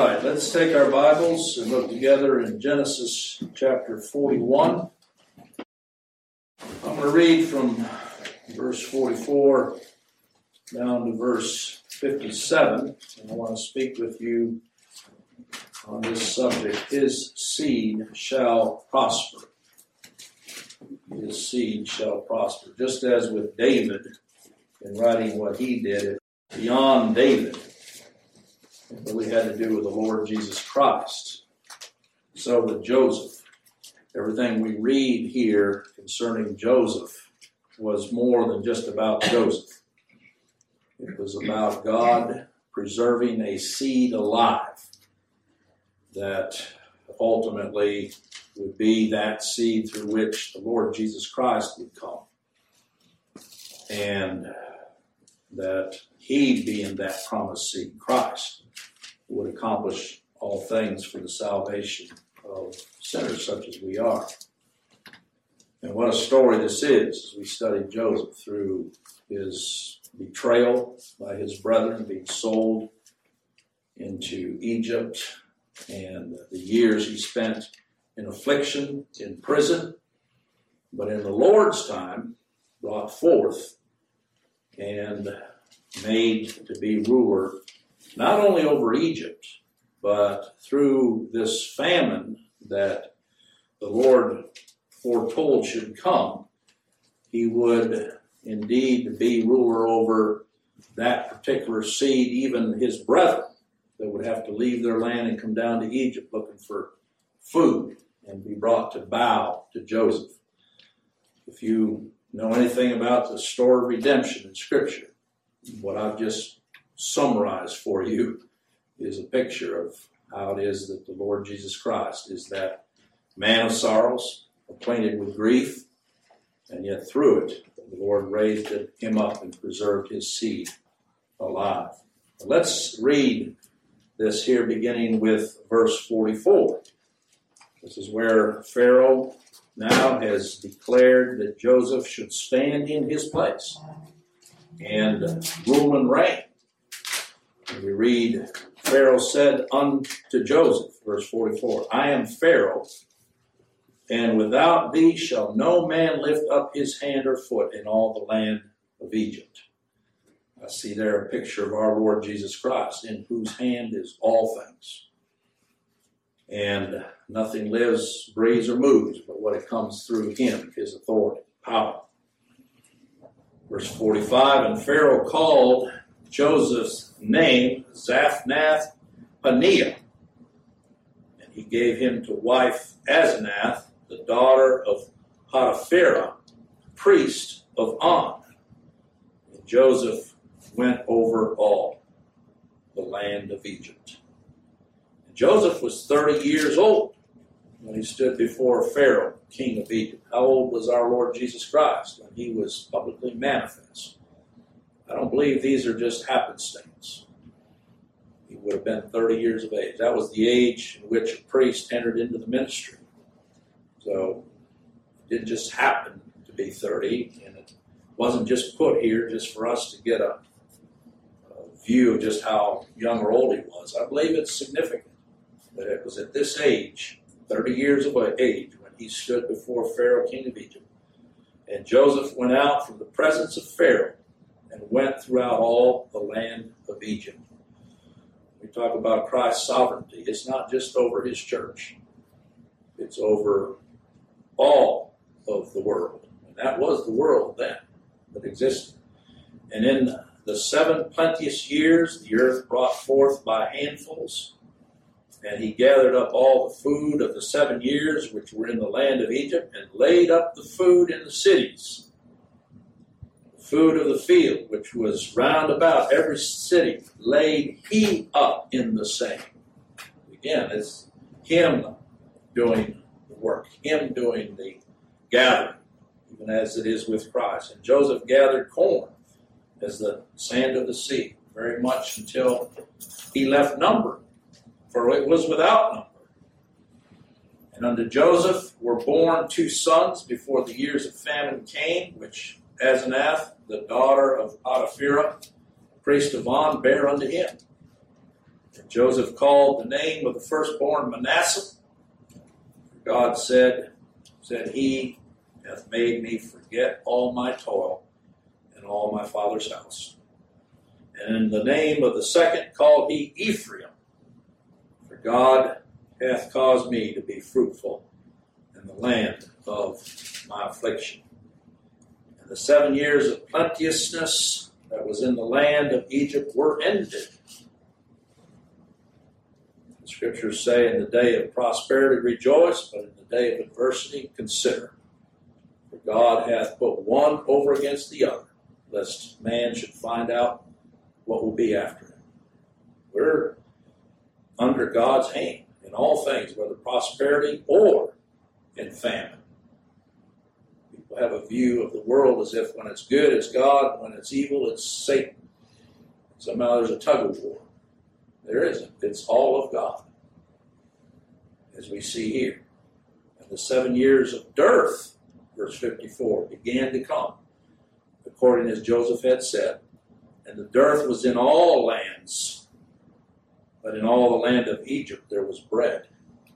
right, let's take our Bibles and look together in Genesis chapter 41. I'm going to read from verse 44 down to verse 57, and I want to speak with you on this subject. His seed shall prosper. His seed shall prosper. Just as with David, in writing what he did, beyond David, it really had to do with the Lord Jesus Christ. So with Joseph, everything we read here concerning Joseph was more than just about Joseph. It was about God preserving a seed alive that ultimately would be that seed through which the Lord Jesus Christ would come. And that he, being that promised seed, Christ, would accomplish all things for the salvation of sinners such as we are. And what a story this is as we study Joseph through his betrayal by his brethren, being sold into Egypt, and the years he spent in affliction, in prison, but in the Lord's time brought forth and made to be ruler not only over Egypt, but through this famine that the Lord foretold should come, he would indeed be ruler over that particular seed, even his brethren that would have to leave their land and come down to Egypt looking for food and be brought to bow to Joseph. If you know anything about the story of redemption in Scripture, what I've just summarized for you is a picture of how it is that the Lord Jesus Christ is that man of sorrows, acquainted with grief, and yet through it, the Lord raised him up and preserved his seed alive. Let's read this here beginning with verse 44. This is where Pharaoh now has declared that Joseph should stand in his place and rule and reign. And we read, Pharaoh said unto Joseph, verse 44, I am Pharaoh, and without thee shall no man lift up his hand or foot in all the land of Egypt. I see there a picture of our Lord Jesus Christ, in whose hand is all things. And nothing lives, breathes, or moves but what it comes through him, his authority, power. Verse 45, and Pharaoh called Joseph's name Zaphnath-Paneah, and he gave him to wife Asenath, the daughter of Potiphera, priest of On. And Joseph went over all the land of Egypt. And Joseph was 30 years old when he stood before Pharaoh, king of Egypt. How old was our Lord Jesus Christ when he was publicly manifest? I don't believe these are just happenstance. He would have been 30 years of age. That was the age in which a priest entered into the ministry. So it didn't just happen to be 30, and it wasn't just put here just for us to get a view of just how young or old he was. I believe it's significant that it was at this age, 30 years of age, when he stood before Pharaoh, king of Egypt. And Joseph went out from the presence of Pharaoh and went throughout all the land of Egypt. We talk about Christ's sovereignty. It's not just over his church. It's over all of the world. And that was the world then that existed. And in the 7 plenteous years, the earth brought forth by handfuls, and he gathered up all the food of the 7 years which were in the land of Egypt, and laid up the food in the cities. The food of the field, which was round about every city, laid he up in the same. Again, it's him doing the work, him doing the gathering, even as it is with Christ. And Joseph gathered corn as the sand of the sea, very much until he left number, for it was without number. And unto Joseph were born 2 sons before the years of famine came, which Asenath, the daughter of Potiphera, priest of On, bare unto him. And Joseph called the name of the firstborn Manasseh. God said he hath made me forget all my toil and all my father's house. And in the name of the second called he Ephraim, for God hath caused me to be fruitful in the land of my affliction. And the 7 years of plenteousness that was in the land of Egypt were ended. The scriptures say, in the day of prosperity rejoice, but in the day of adversity consider. For God hath put one over against the other, lest man should find out what will be after him. We're under God's hand in all things, whether prosperity or in famine. People have a view of the world as if when it's good, it's God, when it's evil, it's Satan. Somehow there's a tug of war. There isn't. It's all of God, as we see here. And the 7 years of dearth, verse 54, began to come, according as Joseph had said. And the dearth was in all lands, but in all the land of Egypt there was bread.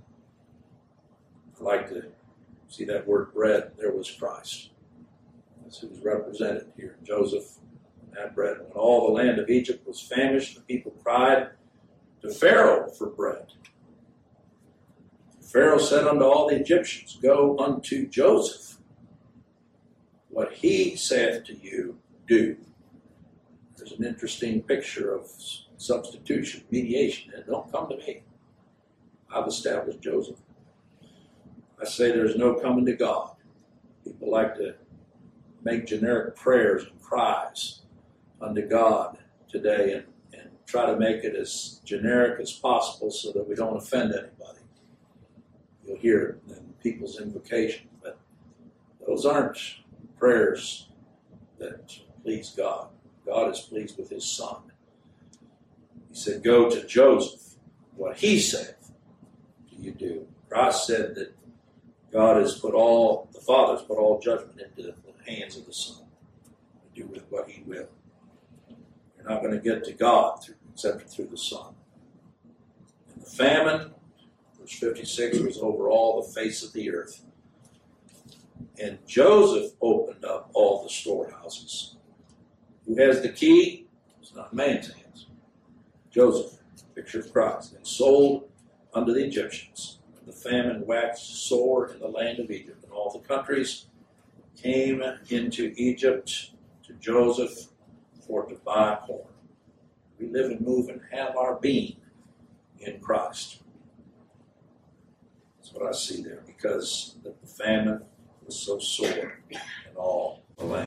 I like to see that word bread. There was Christ. That's who's represented here. Joseph had bread. When all the land of Egypt was famished, the people cried to Pharaoh for bread. Pharaoh said unto all the Egyptians, Go unto Joseph. What he saith to you, do. There's an interesting picture of substitution, mediation. And don't come to me. I've established Joseph. I say there's no coming to God. People like to make generic prayers and cries unto God today and try to make it as generic as possible so that we don't offend anybody. You'll hear it in people's invocations, but those aren't prayers that please God. God is pleased with his son. He said, Go to Joseph. What he saith, do you do? Christ said that God has put the Father's put all judgment into the hands of the Son to do with what he will. You're not going to get to God except through the Son. And the famine, verse 56, was over all the face of the earth. And Joseph opened up all the storehouses. Who has the key? It's not man's hands. Joseph, picture of Christ, and sold unto the Egyptians. The famine waxed sore in the land of Egypt, and all the countries came into Egypt to Joseph for to buy corn. We live and move and have our being in Christ. That's what I see there, because the famine was so sore in all the land.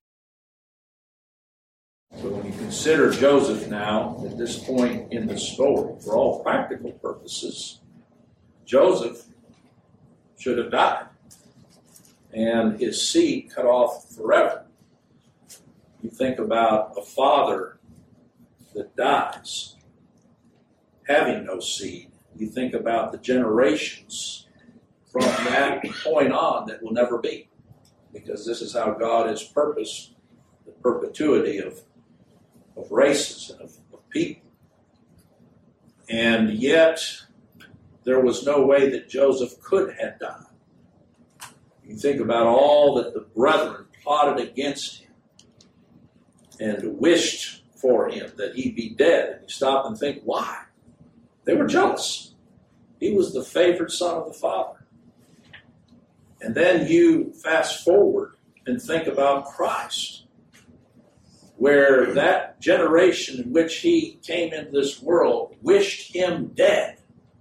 So when you consider Joseph now, at this point in the story, for all practical purposes, Joseph should have died and his seed cut off forever. You think about a father that dies, having no seed. You think about the generations from that point on that will never be, because this is how God has purposed the perpetuity of races and of people. And yet, there was no way that Joseph could have died. You think about all that the brethren plotted against him and wished for him that he be dead. And you stop and think, why? They were jealous. He was the favored son of the Father. And then you fast forward and think about Christ, where that generation in which he came into this world wished him dead.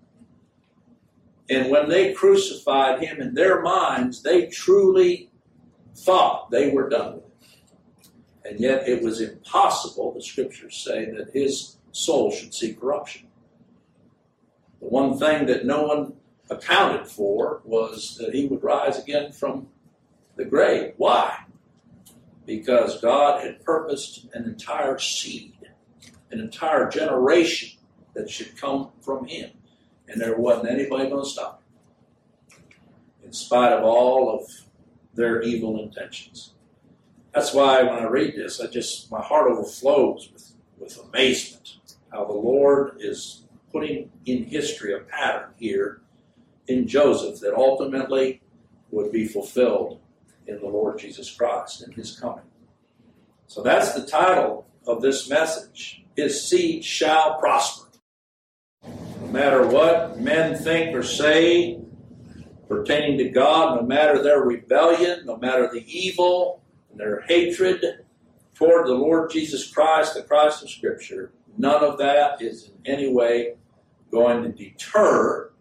And when they crucified him, in their minds, they truly thought they were done with him. And yet it was impossible, the scriptures say, that his soul should see corruption. The one thing that no one accounted for was that he would rise again from the grave. Why? Because God had purposed an entire seed, an entire generation that should come from him. And there wasn't anybody going to stop him, in spite of all of their evil intentions. That's why when I read this, my heart overflows with amazement, how the Lord is putting in history a pattern here in Joseph that ultimately would be fulfilled in the Lord Jesus Christ in his coming. So that's the title of this message. His seed shall prosper. No matter what men think or say pertaining to God, no matter their rebellion, no matter the evil and their hatred toward the Lord Jesus Christ, the Christ of Scripture, none of that is in any way going to deter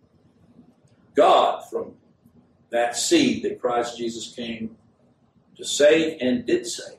God from that seed that Christ Jesus came to save and did save.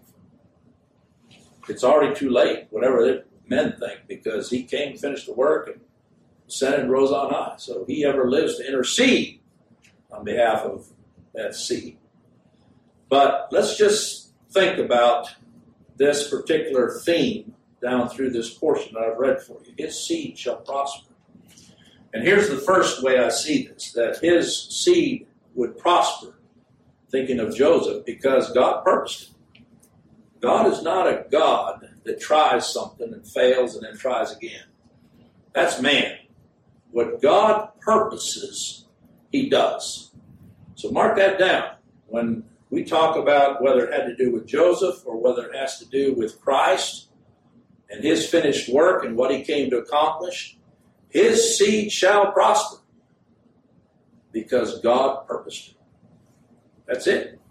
It's already too late, whatever men think, because he came, finished the work, and ascended and rose on high. So he ever lives to intercede on behalf of that seed. But let's just think about this particular theme down through this portion that I've read for you. His seed shall prosper. And here's the first way I see this, that his seed would prosper, thinking of Joseph, because God purposed it. God is not a God that tries something and fails and then tries again. That's man. What God purposes, he does. So mark that down. When we talk about whether it had to do with Joseph or whether it has to do with Christ and his finished work and what he came to accomplish, his seed shall prosper because God purposed it. That's it.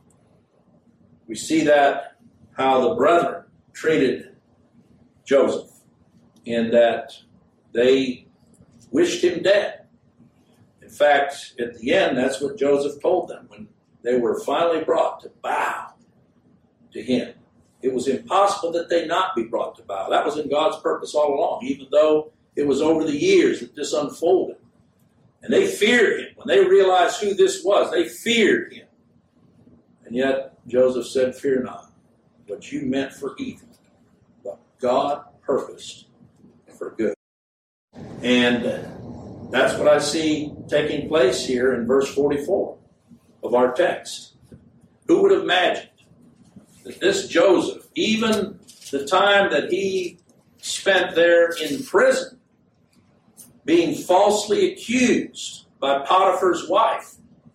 We see that how the brethren treated Joseph in that they wished him dead. In fact, at the end, that's what Joseph told them when they were finally brought to bow to him. It was impossible that they not be brought to bow. That was in God's purpose all along, even though it was over the years that this unfolded. And they feared him. When they realized who this was, they feared him. And yet, Joseph said, "Fear not, what you meant for evil, but God purposed for good." And that's what I see taking place here in verse 44 of our text. Who would have imagined that this Joseph, even the time that he spent there in prison, being falsely accused by Potiphar's wife,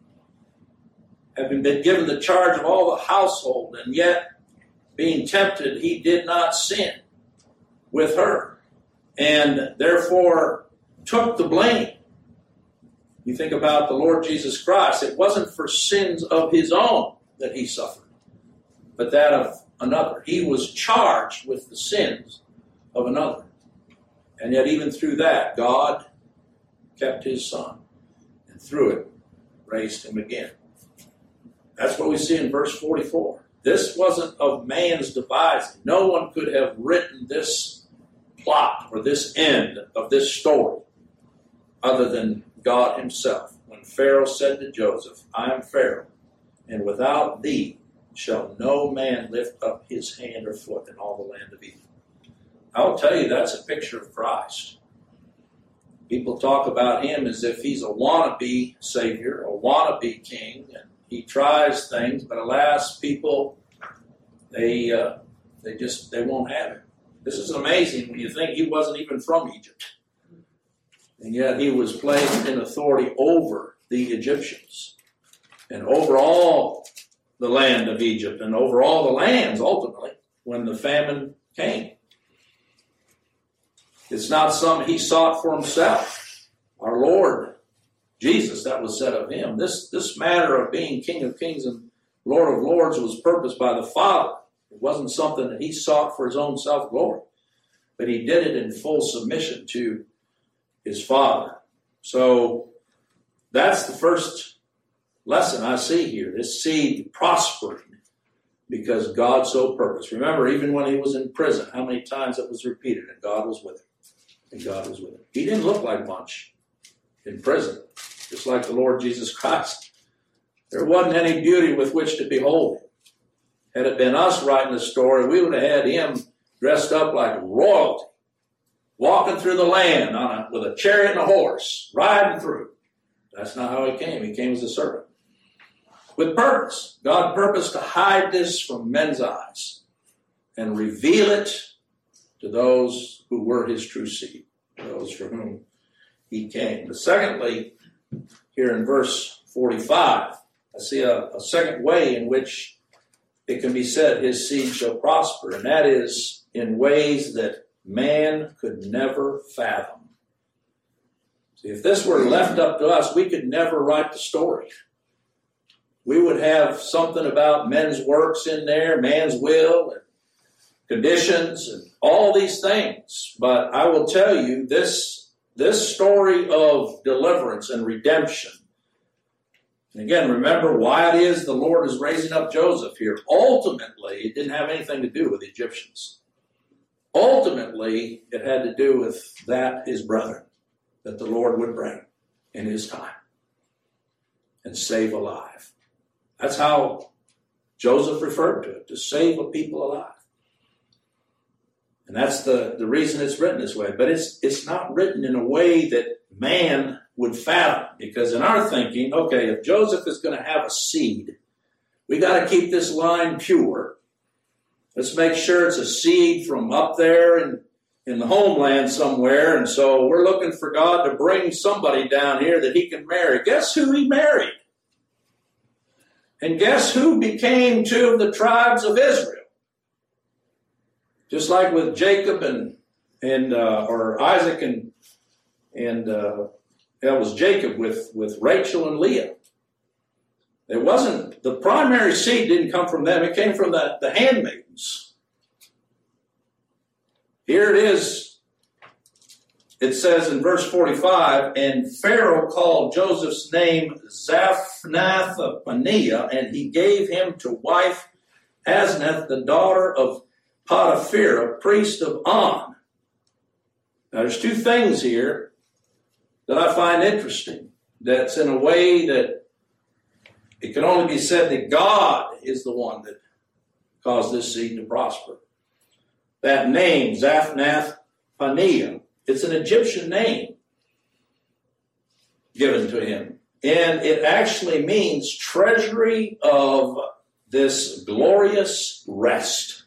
having been given the charge of all the household, and yet being tempted, he did not sin with her, and therefore took the blame. You think about the Lord Jesus Christ. It wasn't for sins of his own that he suffered, but that of another. He was charged with the sins of another. And yet even through that, God kept his son, and through it raised him again. That's what we see in verse 44. This wasn't of man's devising. No one could have written this plot or this end of this story other than God himself. When Pharaoh said to Joseph, "I am Pharaoh, and without thee shall no man lift up his hand or foot in all the land of Egypt." I'll tell you, that's a picture of Christ. People talk about him as if he's a wannabe Savior, a wannabe king, and he tries things, but alas, people, they won't have him. This is amazing when you think he wasn't even from Egypt. And yet he was placed in authority over the Egyptians and over all the land of Egypt and over all the lands, ultimately, when the famine came. It's not something he sought for himself. Our Lord Jesus, that was said of him. This matter of being King of Kings and Lord of Lords was purposed by the Father. It wasn't something that he sought for his own self-glory, but he did it in full submission to his Father. So that's the first lesson I see here. This seed prospering because God so purposed. Remember, even when he was in prison, how many times it was repeated, and God was with him. And God was with him. He didn't look like much in prison, just like the Lord Jesus Christ. There wasn't any beauty with which to behold him. Had it been us writing the story, we would have had him dressed up like royalty, walking through the land with a chariot and a horse, riding through. That's not how he came. He came as a servant. With purpose. God purposed to hide this from men's eyes and reveal it to those who were his true seed, those for whom he came. But secondly, here in verse 45, I see a second way in which it can be said his seed shall prosper, and that is in ways that man could never fathom. See, if this were left up to us, we could never write the story. We would have something about men's works in there, man's will, and conditions, and all these things. But I will tell you, this story of deliverance and redemption, and again, remember why it is the Lord is raising up Joseph here. Ultimately, it didn't have anything to do with the Egyptians. Ultimately, it had to do with that his brethren that the Lord would bring in his time and save alive. That's how Joseph referred to it, to save a people alive. And that's the reason it's written this way. But it's not written in a way that man would fathom. Because in our thinking, okay, if Joseph is going to have a seed, we got to keep this line pure. Let's make sure it's a seed from up there in the homeland somewhere. And so we're looking for God to bring somebody down here that he can marry. Guess who he married? And guess who became two of the tribes of Israel? Just like with Jacob or Isaac and that was Jacob with Rachel and Leah. It wasn't, the primary seed didn't come from them. It came from the handmaidens. Here it is. It says in verse 45, and Pharaoh called Joseph's name Zaphnath-Paneah, and he gave him to wife Asenath, the daughter of Potiphar, a priest of On. Now there's two things here that I find interesting. That's in a way that it can only be said that God is the one that caused this seed to prosper. That name, Zaphnath-Paneah, it's an Egyptian name given to him. And it actually means treasury of this glorious rest.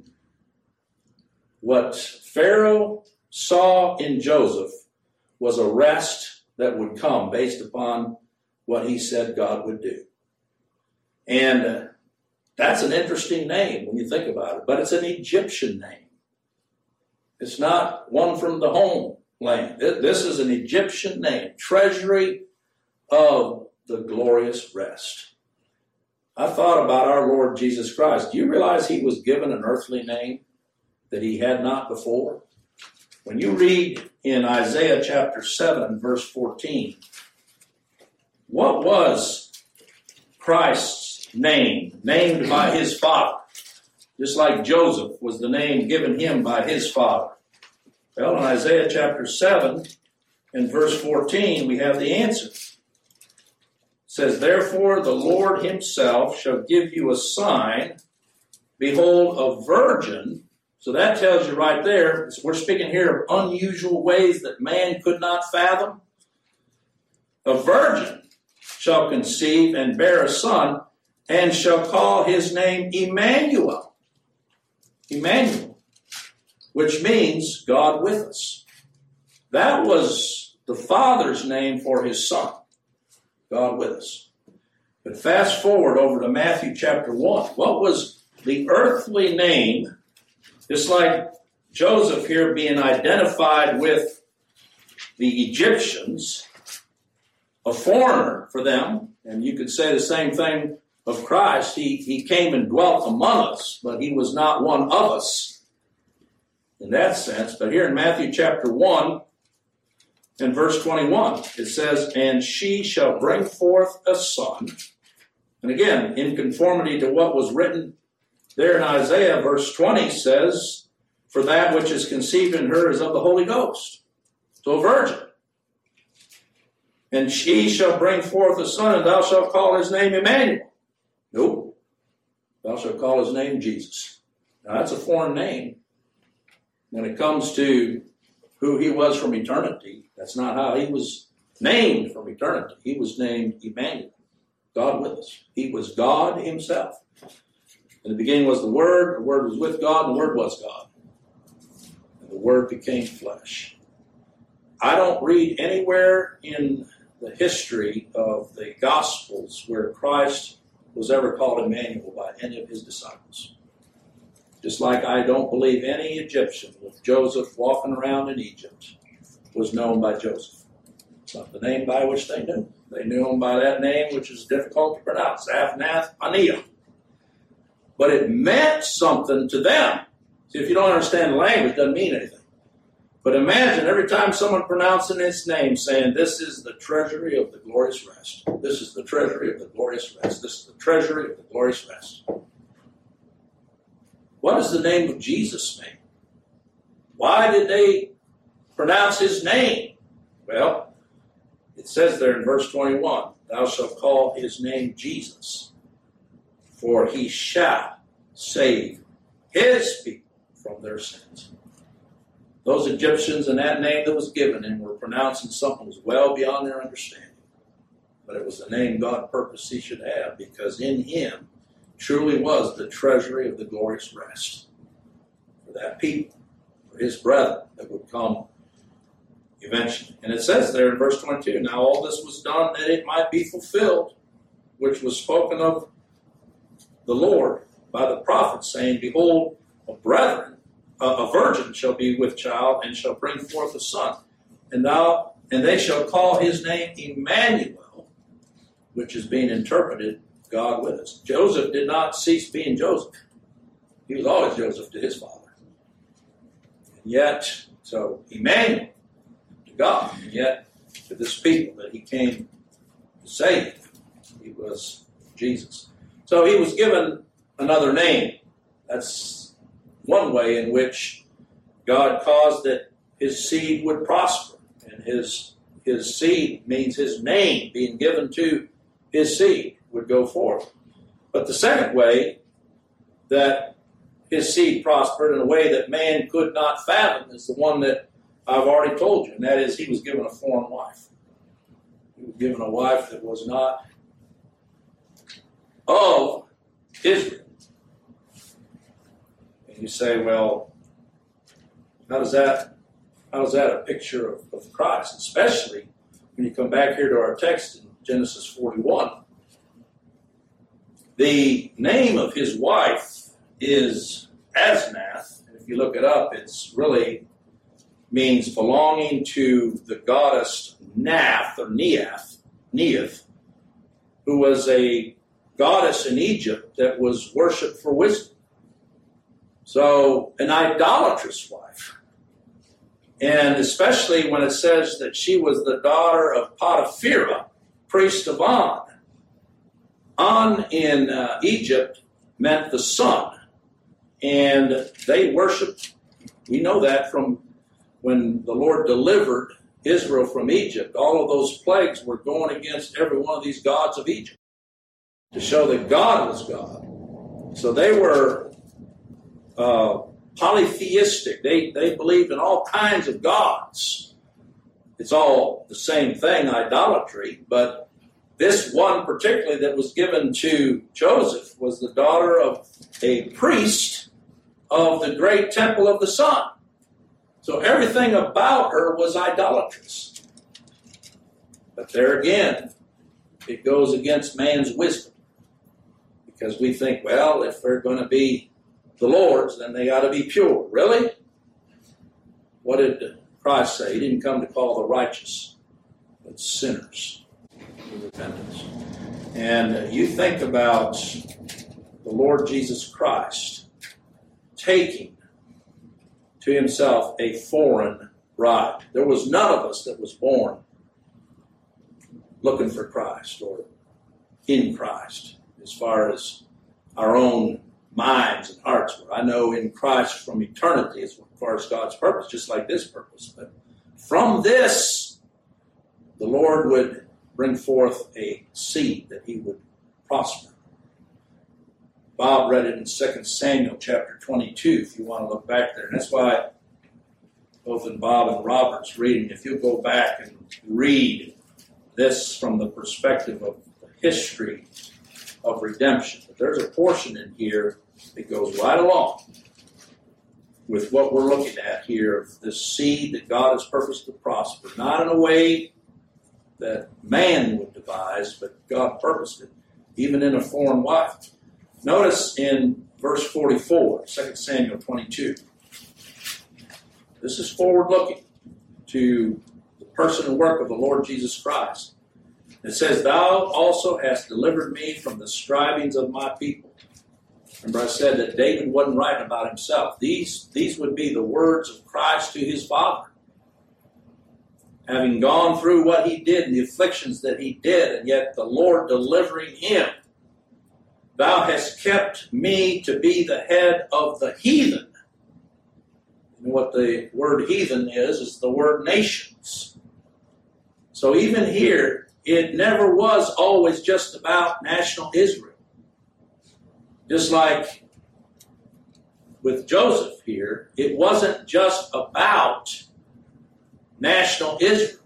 What Pharaoh saw in Joseph was a rest that would come based upon what he said God would do. And that's an interesting name when you think about it, but it's an Egyptian name. It's not one from the homeland. This is an Egyptian name, treasury of the glorious rest. I thought about our Lord Jesus Christ. Do you realize he was given an earthly name that he had not before? When you read in Isaiah chapter 7, verse 14, what was Christ's name, named by his father? Just like Joseph was the name given him by his father. Well, in Isaiah chapter 7 and verse 14, we have the answer. It says, therefore the Lord himself shall give you a sign. Behold, a virgin. So that tells you right there, we're speaking here of unusual ways that man could not fathom. A virgin shall conceive and bear a son, and shall call his name Emmanuel. Emmanuel, which means God with us. That was the Father's name for his Son, God with us. But fast forward over to Matthew chapter 1. What was the earthly name, just like Joseph here being identified with the Egyptians, a foreigner for them, and you could say the same thing of Christ. He came and dwelt among us, but he was not one of us in that sense. But here in Matthew chapter 1 and verse 21, it says, and she shall bring forth a son. And again, in conformity to what was written there in Isaiah, verse 20 says, for that which is conceived in her is of the Holy Ghost. So a virgin. And she shall bring forth a son, and thou shalt call his name Emmanuel. Nope. Thou shalt call his name Jesus. Now that's a foreign name. When it comes to who he was from eternity, that's not how he was named from eternity. He was named Emmanuel, God with us. He was God himself. In the beginning was the Word was with God, and the Word was God. And the Word became flesh. I don't read anywhere in the history of the Gospels where Christ was ever called Emmanuel by any of his disciples. Just like I don't believe any Egyptian with Joseph walking around in Egypt was known by Joseph. It's not the name by which they knew. They knew him by that name, which is difficult to pronounce, Zaphnath-Paneah. But it meant something to them. See, if you don't understand the language, it doesn't mean anything. But imagine every time someone pronouncing his name saying, this is the treasury of the glorious rest. This is the treasury of the glorious rest. This is the treasury of the glorious rest. What does the name of Jesus mean? Why did they pronounce his name? Well, it says there in verse 21, thou shalt call his name Jesus, for he shall save his people from their sins. Those Egyptians and that name that was given him were pronouncing something that was well beyond their understanding. But it was the name God purposed he should have, because in him truly was the treasury of the glorious rest for that people, for his brethren that would come eventually. And it says there in verse 22, now all this was done that it might be fulfilled, which was spoken of the Lord by the prophet, saying, behold, a virgin shall be with child and shall bring forth a son, and they shall call his name Emmanuel, which is being interpreted, God with us. Joseph did not cease being Joseph. He was always Joseph to his father. And yet, so Emmanuel to God, and yet to this people that he came to save, he was Jesus. So he was given another name. That's one way in which God caused that his seed would prosper. And his seed means his name being given to his seed would go forth. But the second way that his seed prospered in a way that man could not fathom is the one that I've already told you, and that is he was given a foreign wife. He was given a wife that was not of Israel. And you say, well, how is that a picture of Christ? Especially when you come back here to our text in Genesis 41. The name of his wife is Asnath. If you look it up, it's really means belonging to the goddess Nath or Neith, who was a goddess in Egypt that was worshipped for wisdom. So, an idolatrous wife. And especially when it says that she was the daughter of Potipharah, priest of On. On in Egypt meant the sun. And they worshipped, we know that from when the Lord delivered Israel from Egypt, all of those plagues were going against every one of these gods of Egypt to show that God was God. So they were polytheistic. They believed in all kinds of gods. It's all the same thing, idolatry, but this one particularly that was given to Joseph was the daughter of a priest of the great temple of the sun. So everything about her was idolatrous. But there again, it goes against man's wisdom. Because we think, well, if they're going to be the Lord's, then they got to be pure. Really? What did Christ say? He didn't come to call the righteous, but sinners to repentance. And you think about the Lord Jesus Christ taking to himself a foreign bride. There was none of us that was born looking for Christ or in Christ as far as our own minds and hearts were. I know in Christ from eternity as far as God's purpose, just like this purpose. But from this, the Lord would bring forth a seed that he would prosper. Bob read it in 2 Samuel chapter 22, if you want to look back there. And that's why both in Bob and Robert's reading, if you go back and read this from the perspective of the history of redemption, but there's a portion in here that goes right along with what we're looking at here, of this seed that God has purposed to prosper, not in a way that man would devise, but God purposed it, even in a foreign wife. Notice in verse 44, 2 Samuel 22. This is forward-looking to the person and work of the Lord Jesus Christ. It says, "Thou also hast delivered me from the strivings of my people." Remember I said that David wasn't writing about himself. These would be the words of Christ to his Father. Having gone through what he did and the afflictions that he did, and yet the Lord delivering him. "Thou hast kept me to be the head of the heathen." And what the word heathen is the word nations. So even here, it never was always just about national Israel. Just like with Joseph here, it wasn't just about national Israel.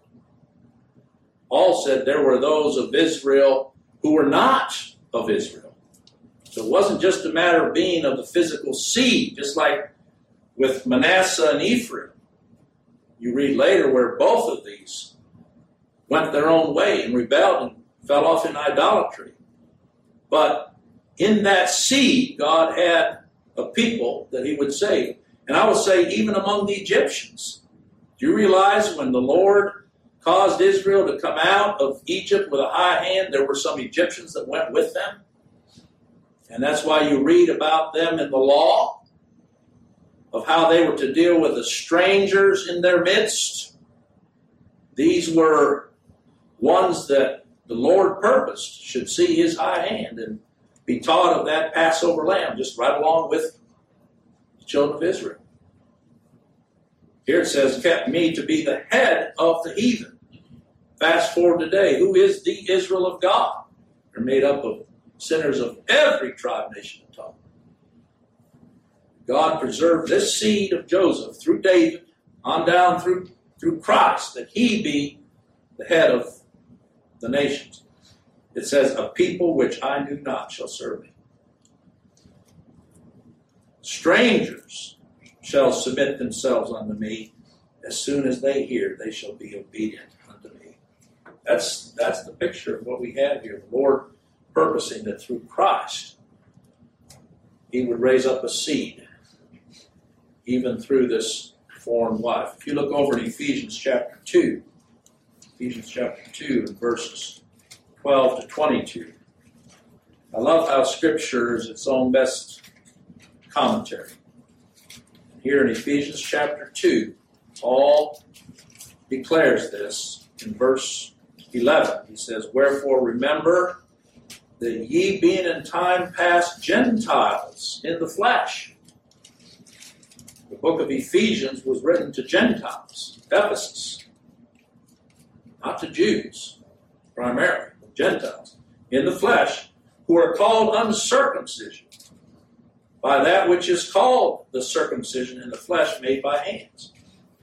Paul said there were those of Israel who were not of Israel. So it wasn't just a matter of being of the physical seed, just like with Manasseh and Ephraim. You read later where both of these went their own way and rebelled and fell off in idolatry. But in that seed, God had a people that he would save. And I will say, even among the Egyptians. Do you realize when the Lord caused Israel to come out of Egypt with a high hand, there were some Egyptians that went with them? And that's why you read about them in the law, of how they were to deal with the strangers in their midst. These were ones that the Lord purposed should see his high hand and be taught of that Passover lamb, just right along with the children of Israel. Here it says, "Kept me to be the head of the heathen." Fast forward today, who is the Israel of God? They're made up of sinners of every tribe, nation, and tongue. God preserved this seed of Joseph through David, on down through Christ, that he be the head of the nations. It says, "A people which I knew not shall serve me." Strangers shall submit themselves unto me. As soon as they hear, they shall be obedient unto me. That's the picture of what we have here. The Lord purposing that through Christ, he would raise up a seed, even through this foreign wife. If you look over in Ephesians chapter 2, and verses 12 to 22. I love how Scripture is its own best commentary. Here in Ephesians chapter 2, Paul declares this in verse 11. He says, "Wherefore remember that ye being in time past Gentiles in the flesh." The book of Ephesians was written to Gentiles, Ephesus, not to Jews primarily. Gentiles, in the flesh, who are called uncircumcision, by that which is called the circumcision in the flesh made by hands.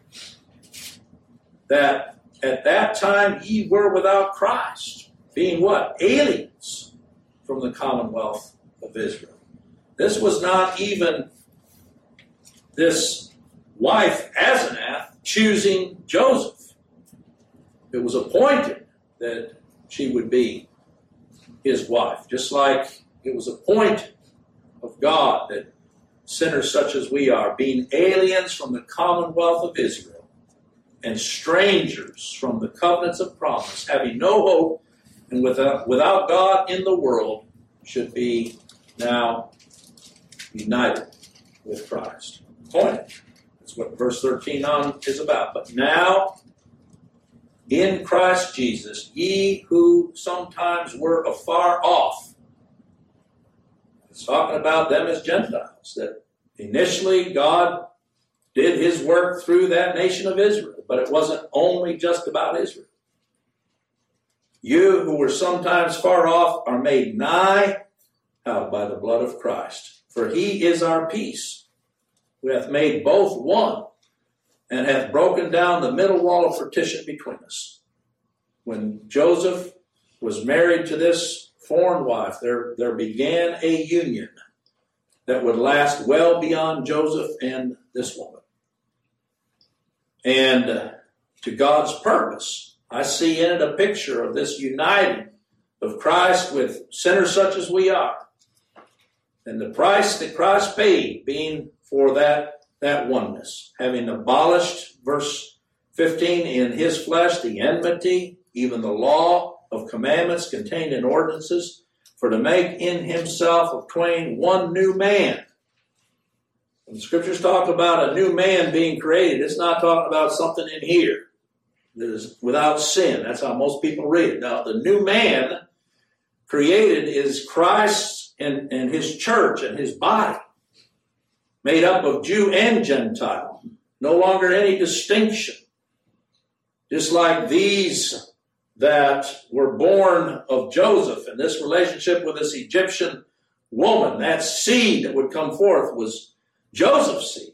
That at that time ye were without Christ, being what? Aliens from the commonwealth of Israel. This was not even this wife, Asenath, choosing Joseph. It was appointed that she would be his wife, just like it was appointed of God that sinners such as we are, being aliens from the commonwealth of Israel and strangers from the covenants of promise, having no hope and without God in the world, should be now united with Christ. Appointed. That's what verse 13 on is about. "But now, in Christ Jesus, ye who sometimes were afar off." It's talking about them as Gentiles, that initially God did his work through that nation of Israel, but it wasn't only just about Israel. "You who were sometimes far off are made nigh by the blood of Christ. For he is our peace, who hath made both one, and hath broken down the middle wall of partition between us." When Joseph was married to this foreign wife, there began a union that would last well beyond Joseph and this woman. And to God's purpose, I see in it a picture of this uniting of Christ with sinners such as we are. And the price that Christ paid being for that oneness, having abolished, verse 15, in his flesh the enmity, even the law of commandments contained in ordinances, for to make in himself of twain one new man. When the scriptures talk about a new man being created, it's not talking about something in here that is without sin. That's how most people read it. Now, the new man created is Christ and his church and his body, made up of Jew and Gentile. No longer any distinction. Just like these that were born of Joseph and this relationship with this Egyptian woman, that seed that would come forth was Joseph's seed.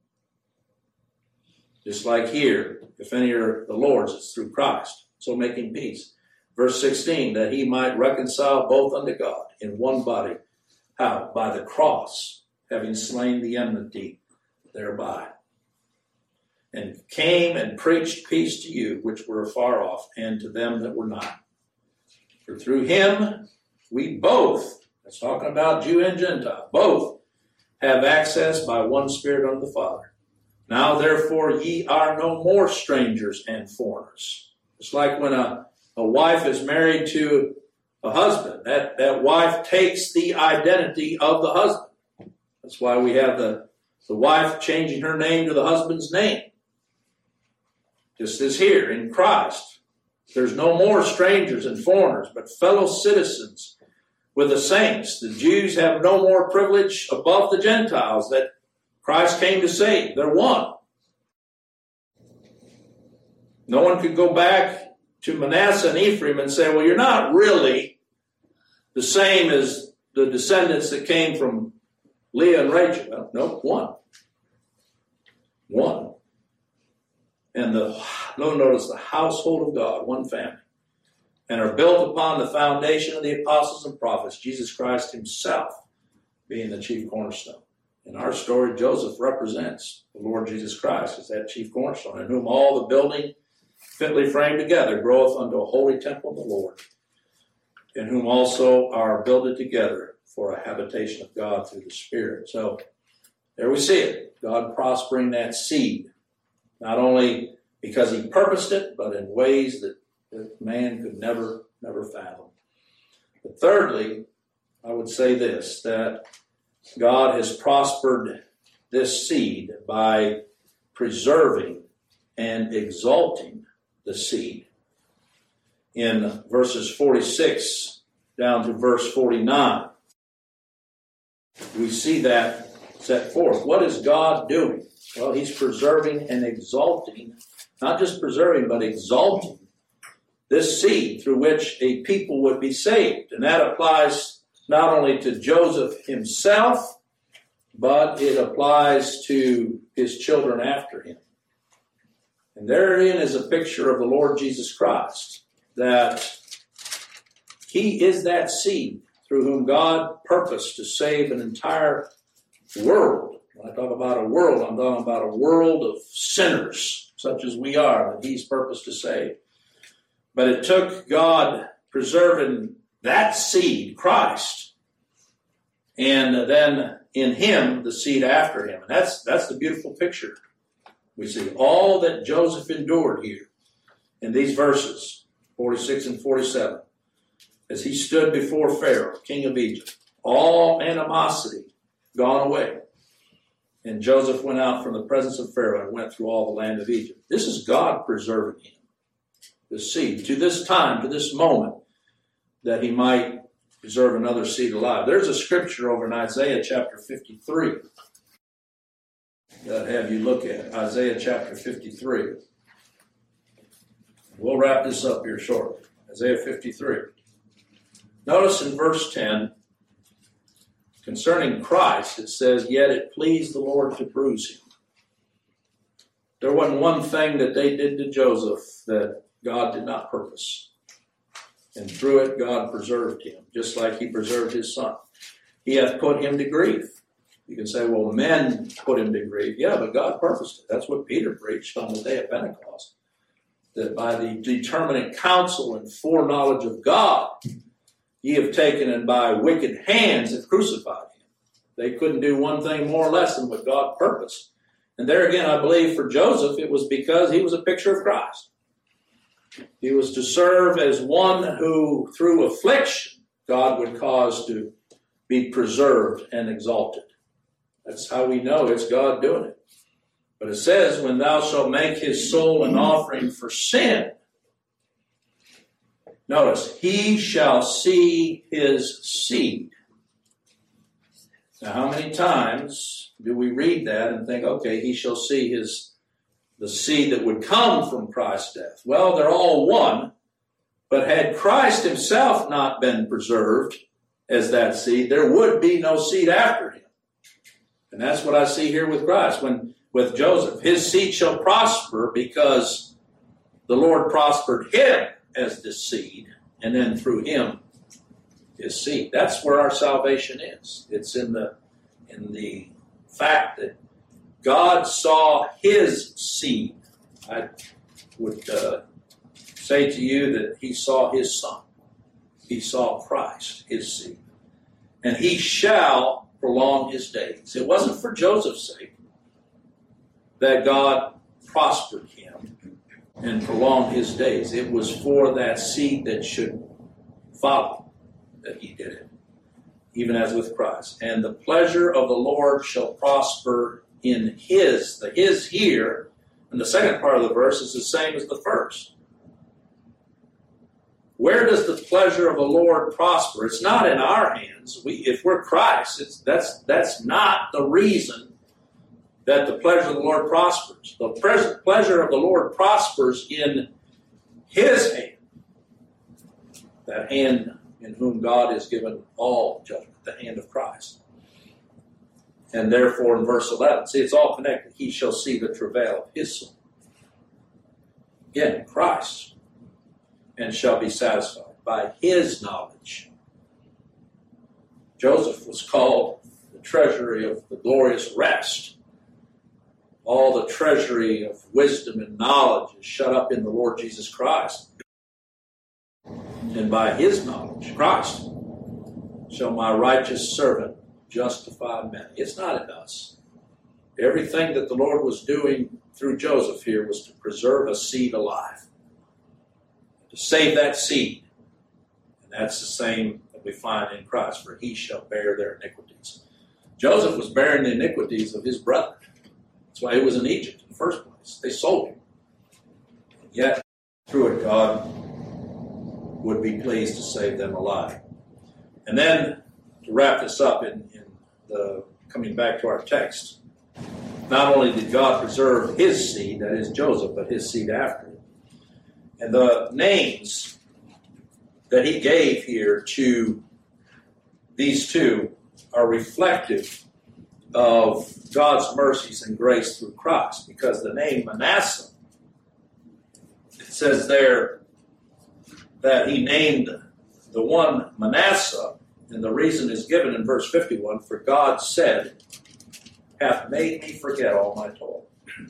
Just like here, if any are the Lord's, it's through Christ. So making peace. Verse 16, that he might reconcile both unto God in one body. How? By the cross, having slain the enmity thereby. And came and preached peace to you, which were afar off, and to them that were not. For through him, we both, that's talking about Jew and Gentile, both have access by one Spirit unto the Father. Now, therefore, ye are no more strangers and foreigners. It's like when a wife is married to a husband. That wife takes the identity of the husband. That's why we have the wife changing her name to the husband's name. Just as here in Christ, there's no more strangers and foreigners, but fellow citizens with the saints. The Jews have no more privilege above the Gentiles that Christ came to save. They're one. No one could go back to Manasseh and Ephraim and say, well, you're not really the same as the descendants that came from Leah and Rachel. Well, no, one. One. And notice the household of God, one family, and are built upon the foundation of the apostles and prophets, Jesus Christ himself being the chief cornerstone. In our story, Joseph represents the Lord Jesus Christ as that chief cornerstone, in whom all the building fitly framed together groweth unto a holy temple of the Lord, in whom also are builded together for a habitation of God through the Spirit. So there we see it. God prospering that seed, not only because he purposed it, but in ways that man could never fathom. But thirdly, I would say this, that God has prospered this seed by preserving and exalting the seed. In verses 46 down to verse 49, we see that set forth. What is God doing? Well, he's preserving and exalting, not just preserving, but exalting this seed through which a people would be saved. And that applies not only to Joseph himself, but it applies to his children after him. And therein is a picture of the Lord Jesus Christ, that he is that seed through whom God purposed to save an entire world. When I talk about a world, I'm talking about a world of sinners, such as we are, that he's purposed to save. But it took God preserving that seed, Christ, and then in him, the seed after him. And that's the beautiful picture. We see all that Joseph endured here in these verses, 46 and 47, as he stood before Pharaoh, king of Egypt. All animosity gone away. And Joseph went out from the presence of Pharaoh and went through all the land of Egypt. This is God preserving him, the seed, to this time, to this moment, that he might preserve another seed alive. There's a scripture over in Isaiah chapter 53 that I'd have you look at. Isaiah chapter 53. We'll wrap this up here shortly. Isaiah 53. Notice in verse 10, concerning Christ, it says, yet it pleased the Lord to bruise him. There wasn't one thing that they did to Joseph that God did not purpose. And through it, God preserved him, just like he preserved his son. He hath put him to grief. You can say, well, men put him to grief. Yeah, but God purposed it. That's what Peter preached on the day of Pentecost. That by the determinate counsel and foreknowledge of God, ye have taken and by wicked hands have crucified him. They couldn't do one thing more or less than what God purposed. And there again, I believe for Joseph, it was because he was a picture of Christ. He was to serve as one who, through affliction, God would cause to be preserved and exalted. That's how we know it's God doing it. But it says, when thou shalt make his soul an offering for sin, notice, he shall see his seed. Now, how many times do we read that and think, okay, he shall see the seed that would come from Christ's death? Well, they're all one, but had Christ himself not been preserved as that seed, there would be no seed after him. And that's what I see here with Christ. With Joseph, his seed shall prosper because the Lord prospered him as the seed, and then through him, his seed. That's where our salvation is. It's in the fact that God saw his seed. I would say to you that he saw his son. He saw Christ, his seed. And he shall prolong his days. It wasn't for Joseph's sake that God prospered him and prolonged his days. It was for that seed that should follow that he did it, even as with Christ. And the pleasure of the Lord shall prosper in his. The his here, and the second part of the verse is the same as the first. Where does the pleasure of the Lord prosper? It's not in our hands. If we're Christ, that's not the reason that the pleasure of the Lord prospers. The pleasure of the Lord prospers in his hand. That hand in whom God has given all judgment, the hand of Christ. And therefore in verse 11, see, it's all connected. He shall see the travail of his soul. Again, Christ. And shall be satisfied by his knowledge. Joseph was called the treasury of the glorious rest. All the treasury of wisdom and knowledge is shut up in the Lord Jesus Christ. And by his knowledge, Christ, shall my righteous servant justify many. It's not in us. Everything that the Lord was doing through Joseph here was to preserve a seed alive. To save that seed. And that's the same that we find in Christ, for he shall bear their iniquities. Joseph was bearing the iniquities of his brother. That's why he was in Egypt in the first place. They sold him. And yet, through it, God would be pleased to save them alive. And then, to wrap this up in the coming back to our text, not only did God preserve his seed, that is Joseph, but his seed after him. And the names that he gave here to these two are reflective of God's mercies and grace through Christ. Because the name Manasseh, it says there that he named the one Manasseh, and the reason is given in verse 51, for God said, hath made me forget all my toil.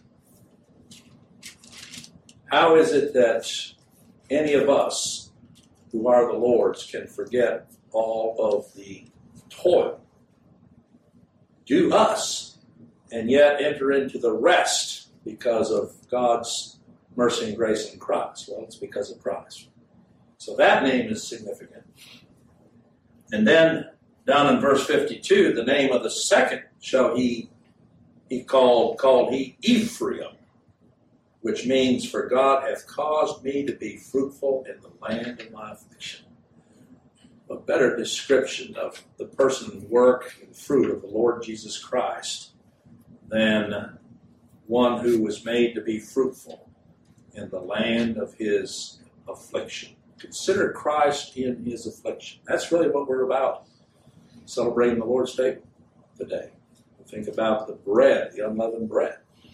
How is it that any of us who are the Lord's can forget all of the toil due us and yet enter into the rest because of God's mercy and grace in Christ? Well, it's because of Christ. So that name is significant. And then down in verse 52, the name of the second shall he called Ephraim, which means, for God hath caused me to be fruitful in the land of my affliction. A better description of the person and work and fruit of the Lord Jesus Christ than one who was made to be fruitful in the land of his affliction. Consider Christ in his affliction. That's really what we're about, celebrating the Lord's table today. Think about the bread, the unleavened bread.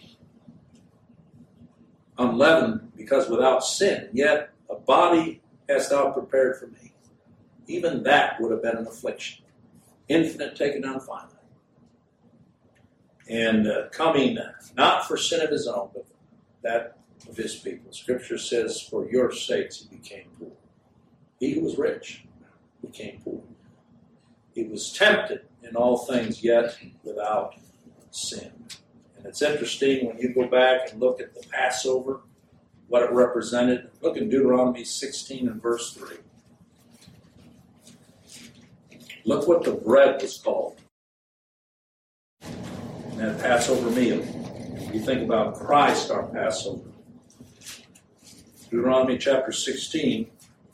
Unleavened because without sin, yet a body hast thou prepared for me. Even that would have been an affliction. Infinite taken down finite. And coming not for sin of his own, but that of his people. Scripture says, for your sakes he became poor. He who was rich became poor. He was tempted in all things, yet without sin. And it's interesting when you go back and look at the Passover, what it represented. Look in Deuteronomy 16 and verse 3. Look what the bread was called in that Passover meal. You think about Christ, our Passover. Deuteronomy chapter 16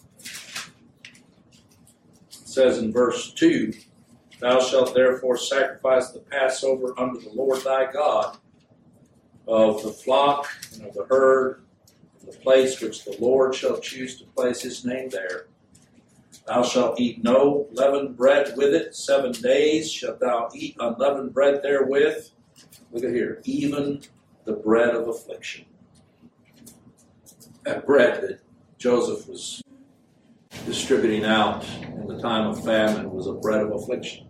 says in verse 2, thou shalt therefore sacrifice the Passover unto the Lord thy God of the flock and of the herd, the place which the Lord shall choose to place his name there. Thou shalt eat no leavened bread with it. 7 days shalt thou eat unleavened bread therewith. Look at here, even the bread of affliction. That bread that Joseph was distributing out in the time of famine was a bread of affliction.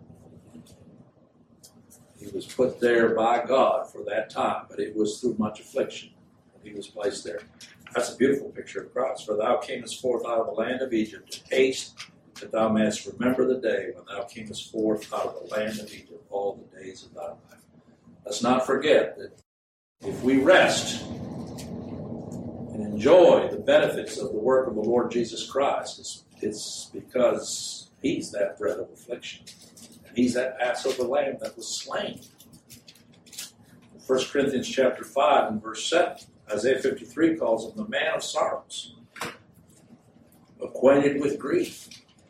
He was put there by God for that time, but it was through much affliction that he was placed there. That's a beautiful picture of Christ. For thou camest forth out of the land of Egypt, in haste that thou mayest remember the day when thou camest forth out of the land of Egypt all the days of thy life. Let's not forget that if we rest and enjoy the benefits of the work of the Lord Jesus Christ, it's because he's that bread of affliction. And he's that Passover lamb that was slain. 1 Corinthians chapter 5 and verse 7, Isaiah 53 calls him the man of sorrows, acquainted with grief.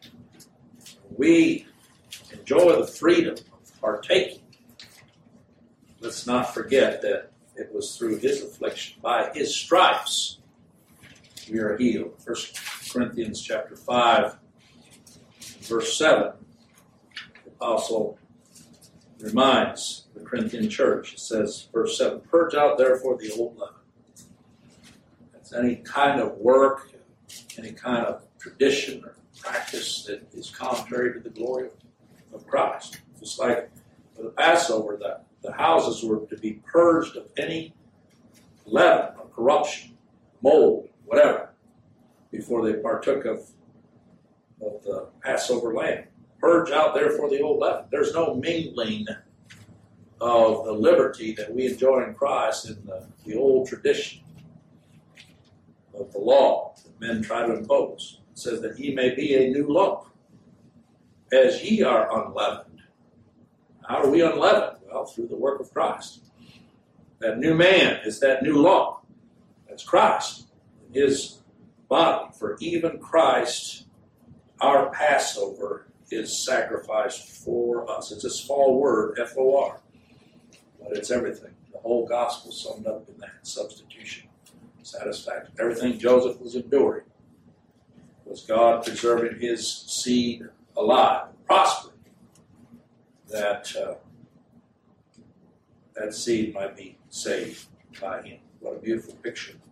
We enjoy the freedom of partaking. Let's not forget that it was through his affliction, by his stripes, we are healed. 1 Corinthians chapter 5, verse 7, the apostle reminds the Corinthian church, it says, verse 7, purge out therefore the old leaven. That's any kind of work, any kind of tradition or practice that is contrary to the glory of Christ. Just like for the Passover, the houses were to be purged of any leaven or corruption, mold, whatever, before they partook of the Passover lamb. Purge out therefore the old leaven. There's no mingling of the liberty that we enjoy in Christ in the old tradition of the law that men try to impose. It says that ye may be a new lump, as ye are unleavened. How are we unleavened? Well, through the work of Christ. That new man is that new lump. That's Christ, his body. For even Christ, our Passover, is sacrificed for us. It's a small word, F-O-R, but it's everything. The whole gospel summed up in that substitution, satisfaction. Everything Joseph was enduring was God preserving his seed alive, prospering, that that seed might be saved by him. What a beautiful picture.